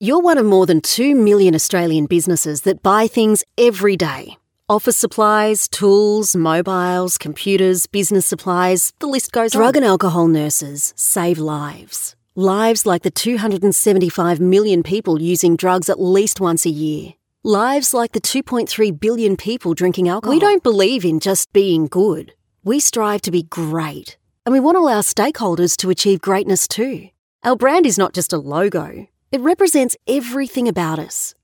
You're one of more than 2 million Australian businesses that buy things every day. Office supplies, tools, mobiles, computers, business supplies, the list goes on. Drug and alcohol nurses save lives. Lives like the 275 million people using drugs at least once a year. Lives like the 2.3 billion people drinking alcohol. We don't believe in just being good. We strive to be great. And we want all our stakeholders to achieve greatness too. Our brand is not just a logo. It represents everything about us.